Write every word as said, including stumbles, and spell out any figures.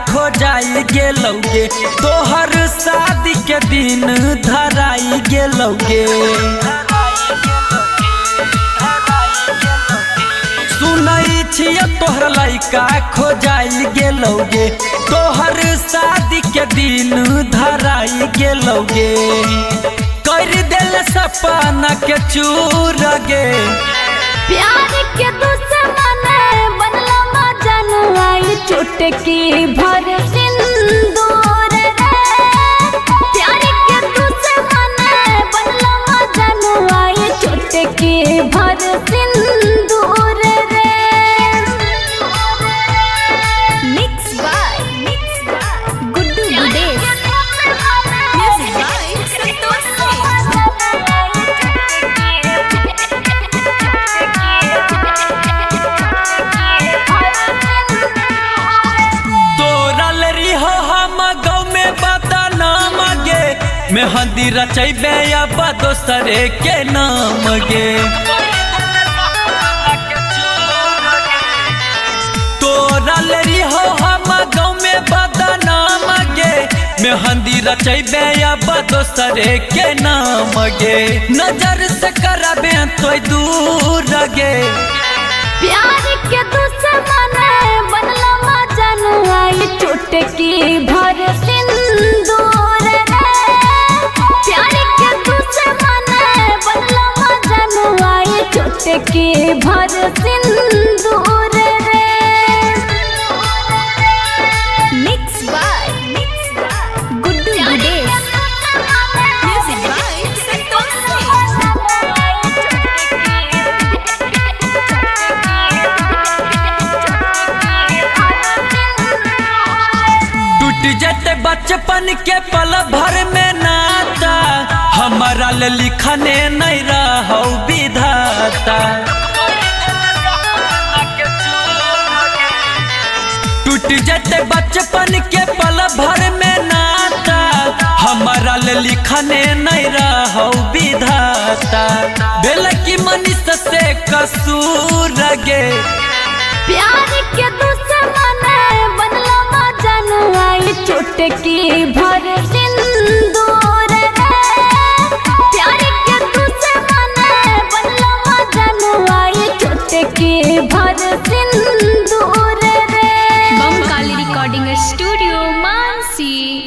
खो जाई गेलौगे तोहर शादी के दिन धराई गेलौगे। सुनई छिय तोहर लइका खो जाई गेलौगे तोहर शादी के दिन धराई गेलौगे। कर दिल सपना के चूर गे प्यार के दुश्मन बनला मजनुआई चुटकी भर सिंदूर रे। प्यार के दुश्मन बनला मजनुआई चुटकी भर सिंदूर रे। Mix by mix by Guddu Gudesh music by Santosh मेहंदी रचैबे अब दोसरे के नाम गे। तोरा लेरी हो हम गाँव में बदनाम गे मेहंदी रचैबे अब दोसरे के नाम गे। नजर से कराबे तो दूर गे प्यार के दुश्मन बनला मजनुआई चुटकी भर सिंदूर रे। प्यार के दुश्मन बनला मजनुआई चुटकी भर सिंदूर रे। Mix by mix by Guddu Gudesh music by Santosh जते बचपन के पल भर में नाता हमारा ले लिखने नहीं रहो विधाता। टूट जते बचपन के पल भर में नाता हमारा ले लिखने नहीं रहो विधाता। बेल की मनीष से कसूर गे प्यार के दुश्मन बनला मजनुआई चुटकी भर सिंदूर रे। प्यार के दुश्मन बनला मजनुआई चुटकी भर सिंदूर रे। Bam Kali recording studio Mansi.